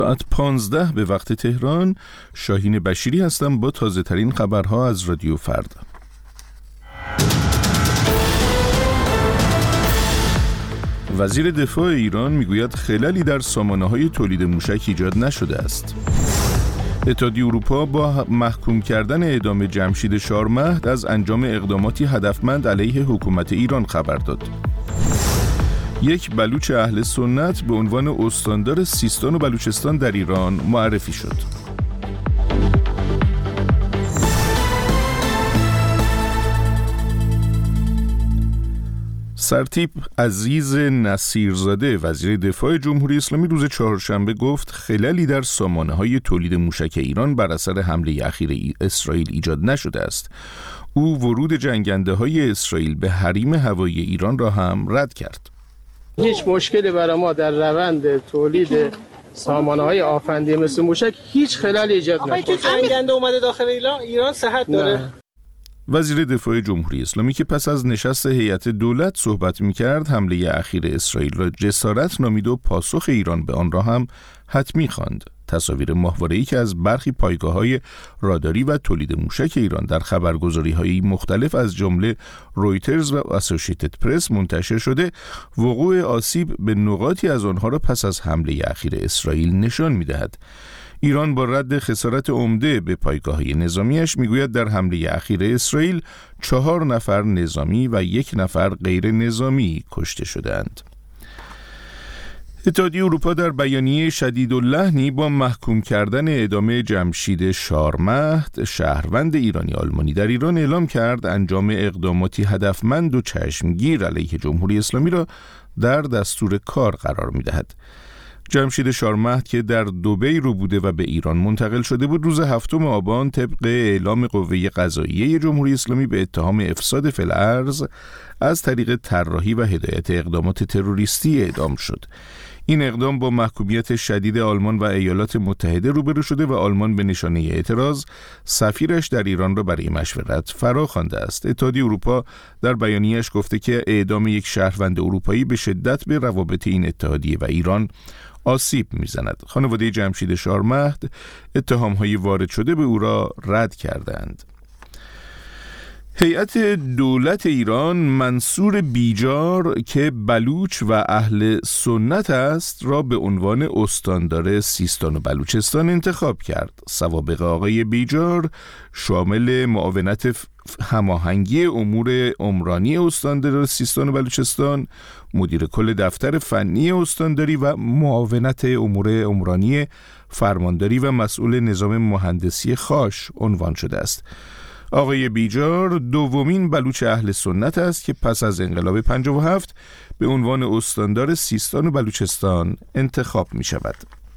ساعت 15 به وقت تهران. شاهین بشیری هستم با تازه ترین خبرها از رادیو فردا. وزیر دفاع ایران میگوید خللی در سامانه‌های تولید موشک ایجاد نشده است. اتحادیه اروپا با محکوم کردن اعدام جمشید شارمهد از انجام اقداماتی هدفمند علیه حکومت ایران خبر داد. یک بلوچ اهل سنت به عنوان استاندار سیستان و بلوچستان در ایران معرفی شد. سرتیپ عزیز نصیرزاده وزیر دفاع جمهوری اسلامی روز چهارشنبه گفت خللی در سامانه‌های تولید موشک ایران بر اثر حمله اخیر اسرائیل ایجاد نشده است. او ورود جنگنده‌های اسرائیل به حریم هوایی ایران را هم رد کرد. هیچ مشکلی برای ما در روند تولید سامانه‌های آفندی مثل موشک هیچ خللی ایجاد نشده. جنگنده اومده داخل ایران صحت داره. وزیر دفاع جمهوری اسلامی که پس از نشست هیئت دولت صحبت می‌کرد، حمله اخیر اسرائیل را جسارت نامید و پاسخ ایران به آن را هم حتمی خواند. تصاویر ماهواره‌ای که از برخی پایگاه‌های راداری و تولید موشک ایران در خبرگزاری‌های مختلف از جمله رویترز و اسوسییتد پرس منتشر شده، وقوع آسیب به نقاطی از آنها را پس از حمله اخیر اسرائیل نشان می‌دهد. ایران با رد خسارت عمده به پایگاه‌های نظامیش میگوید در حمله اخیر اسرائیل 4 نفر نظامی و 1 نفر غیر نظامی کشته شدند. اتحادیه اروپا در بیانیه شدیداللحنی با محکوم کردن اعدام جمشید شارمهد شهروند ایرانی آلمانی در ایران اعلام کرد انجام اقداماتی هدفمند و چشمگیر علیه جمهوری اسلامی را در دستور کار قرار می‌دهد. جمشید شارمهد که در دبی رو بوده و به ایران منتقل شده بود، روز 7 آبان طبق اعلام قوه قضاییه جمهوری اسلامی به اتهام افساد فی الارض از طریق طراحی و هدایت اقدامات تروریستی اعدام شد. این اقدام با محکومیت شدید آلمان و ایالات متحده روبرو شده و آلمان به نشانه اعتراض سفیرش در ایران را برای مشورت فرا خوانده است. اتحادیه اروپا در بیانیه‌اش گفته که اعدام یک شهروند اروپایی به شدت به روابط این اتحادیه و ایران آسیب می‌زند. خانواده جمشید شارمهد اتهام‌های وارد شده به او را رد کردند. هیئت دولت ایران منصور بیجار که بلوچ و اهل سنت است را به عنوان استاندار سیستان و بلوچستان انتخاب کرد. سوابق آقای بیجار شامل معاونت هماهنگی امور عمرانی استاندار سیستان و بلوچستان، مدیر کل دفتر فنی استانداری و معاونت امور عمرانی فرمانداری و مسئول نظام مهندسی خاش عنوان شده است. آقای بیجار دومین بلوچ اهل سنت است که پس از انقلاب 57 به عنوان استاندار سیستان و بلوچستان انتخاب می شود.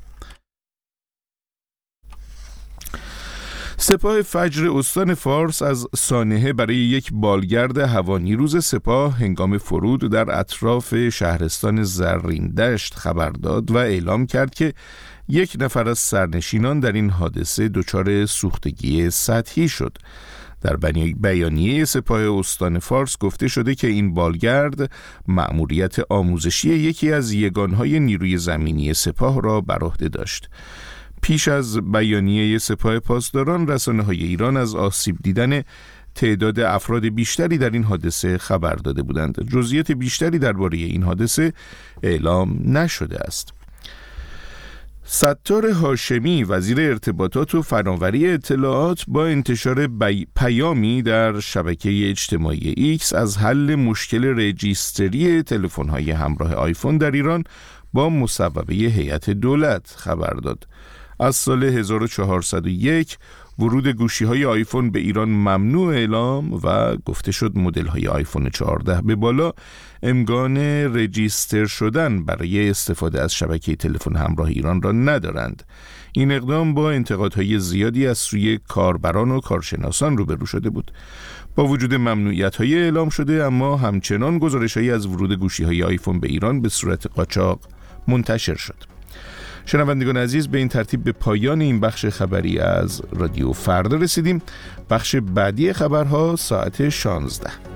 سپاه فجر استان فارس از سانحه برای یک بالگرد هوانیروز سپاه هنگام فرود در اطراف شهرستان زرین دشت خبر داد و اعلام کرد که 1 نفر از سرنشینان در این حادثه دچار سوختگی سطحی شد. در بیانیه سپاه استان فارس گفته شده که این بالگرد مأموریت آموزشی یکی از یگانهای نیروی زمینی سپاه را بر عهده داشت. پیش از بیانیه سپاه پاسداران، رسانه‌های ایران از آسیب دیدن تعداد افراد بیشتری در این حادثه خبر داده بودند. جزئیات بیشتری درباره این حادثه اعلام نشده است. ستار هاشمی وزیر ارتباطات و فناوری اطلاعات با انتشار پیامی در شبکه اجتماعی ایکس از حل مشکل رجیستری تلفن‌های همراه آیفون در ایران با مصوبه هیئت دولت خبر داد. از سال 1401 ورود گوشی‌های آیفون به ایران ممنوع اعلام و گفته شد مدل‌های آیفون 14 به بالا امکان رجیستر شدن برای استفاده از شبکه تلفن همراه ایران را ندارند. این اقدام با انتقادهای زیادی از سوی کاربران و کارشناسان روبرو شده بود. با وجود ممنوعیت‌های اعلام شده، اما همچنان گزارش‌هایی از ورود گوشی‌های آیفون به ایران به صورت قاچاق منتشر شد. شنوندگان عزیز، به این ترتیب به پایان این بخش خبری از رادیو فردا رسیدیم. بخش بعدی خبرها ساعت 16.